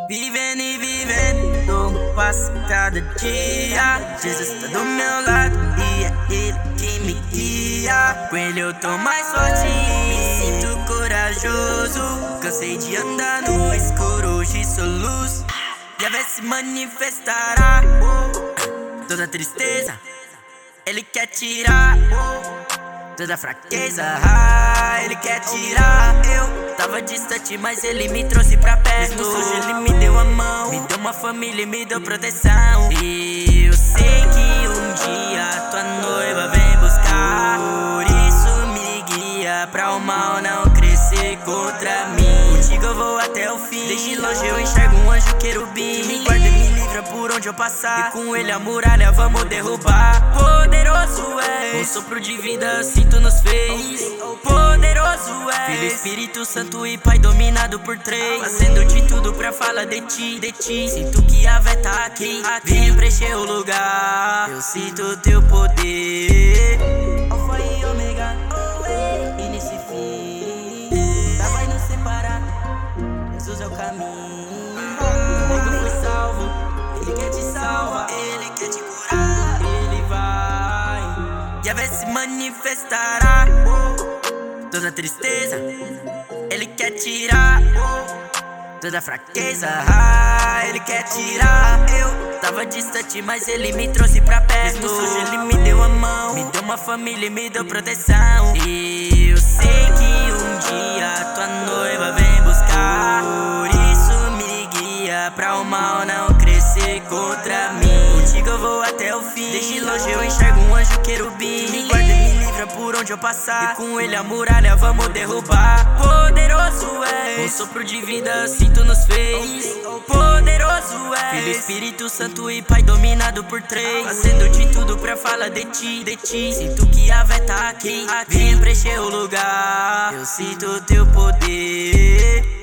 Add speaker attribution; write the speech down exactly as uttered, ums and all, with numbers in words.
Speaker 1: Vivendo e vivendo, passo cada dia. Jesus tá do meu lado e é ele que me guia. Com ele eu tô mais forte, me sinto corajoso. Cansei de andar no escuro, hoje sou luz. Já vê se manifestará toda tristeza, ele quer tirar toda fraqueza, ah, ele quer tirar. Eu tava distante, mas ele me trouxe pra perto. Mesmo sujo, ele me deu a mão, me deu uma família e me deu proteção. E eu sei que um dia tua noiva vem buscar. Por isso me guia pra o mal não crescer contra mim. Contigo eu vou até o fim. Desde longe eu enxergo um anjo querubim. Me guarda e me livra por onde eu passar. E com ele a muralha vamos derrubar. Poderoso é, um sopro de vida sinto nos fez. Poderoso é, Filho, Espírito Santo e Pai dominado por três. Fazendo de tudo pra falar de ti, de ti. Sinto que a vé tá aqui, vem preencher o lugar. Eu sinto o teu poder. Alfa e ômega, início e fim. Nada vai nos separar, Jesus é o caminho. O nego foi salvo, ele quer te salvar, ele quer te curar. Ele vai, e a vez se manifestará toda tristeza, ele quer tirar toda fraqueza, ah, ele quer tirar. Eu tava distante, mas ele me trouxe pra perto. Mesmo sujo, ele me deu a mão, me deu uma família e me deu proteção. E eu sei que um dia tua noiva vem buscar. Por isso me guia pra o mal não crescer contra mim. Contigo eu vou até o fim. Desde longe eu enxergo um anjo querubim. Me guarda e me livra por onde eu passar. E com ele a muralha vamos derrubar. Poderoso é, um sopro de vida sinto nos fez. Poderoso é, Filho, Espírito Santo e Pai dominado por três. Fazendo de tudo pra falar de ti, de ti. Sinto que a vé tá aqui, vem preencher o lugar. Eu sinto o teu poder.